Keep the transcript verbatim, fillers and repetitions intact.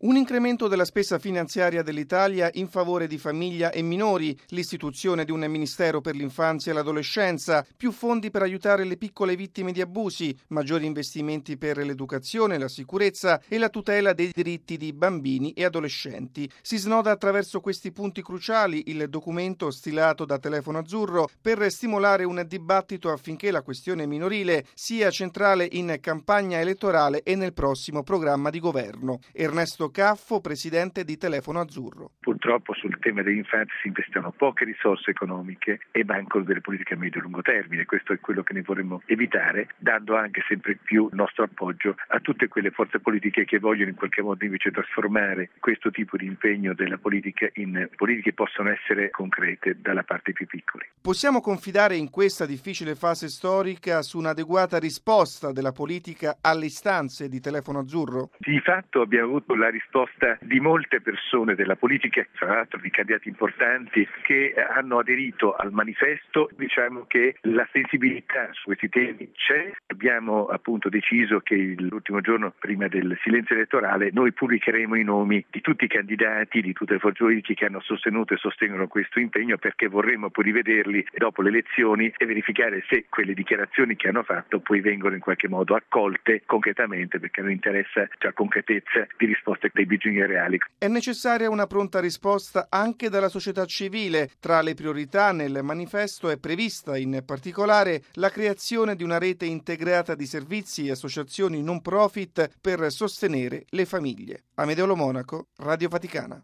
Un incremento della spesa finanziaria dell'Italia in favore di famiglia e minori, l'istituzione di un Ministero per l'infanzia e l'adolescenza, più fondi per aiutare le piccole vittime di abusi, maggiori investimenti per l'educazione, la sicurezza e la tutela dei diritti di bambini e adolescenti. Si snoda attraverso questi punti cruciali il documento stilato da Telefono Azzurro per stimolare un dibattito affinché la questione minorile sia centrale in campagna elettorale e nel prossimo programma di governo. Ernesto Caffo, presidente di Telefono Azzurro. Purtroppo sul tema dell'infanzia si investono poche risorse economiche e mancano delle politiche a medio e lungo termine. Questo è quello che ne vorremmo evitare, dando anche sempre più il nostro appoggio a tutte quelle forze politiche che vogliono in qualche modo invece trasformare questo tipo di impegno della politica in politiche che possono essere concrete dalla parte più piccoli. Possiamo confidare in questa difficile fase storica su un'adeguata risposta della politica alle istanze di Telefono Azzurro? Di fatto abbiamo avuto la risposta di molte persone della politica, tra l'altro di candidati importanti che hanno aderito al manifesto. Diciamo che la sensibilità su questi temi c'è. Abbiamo appunto deciso che l'ultimo giorno prima del silenzio elettorale noi pubblicheremo i nomi di tutti i candidati, di tutte le forze politiche che hanno sostenuto e sostengono questo impegno, perché vorremmo poi rivederli dopo le elezioni e verificare se quelle dichiarazioni che hanno fatto poi vengono in qualche modo accolte concretamente, perché a noi interessa cioè concretezza di risposte dei bisogni reali. È necessaria una pronta risposta anche dalla società civile. Tra le priorità nel manifesto è prevista in particolare la creazione di una rete integrata di servizi e associazioni non profit per sostenere le famiglie. Amedeo Lo Monaco, Radio Vaticana.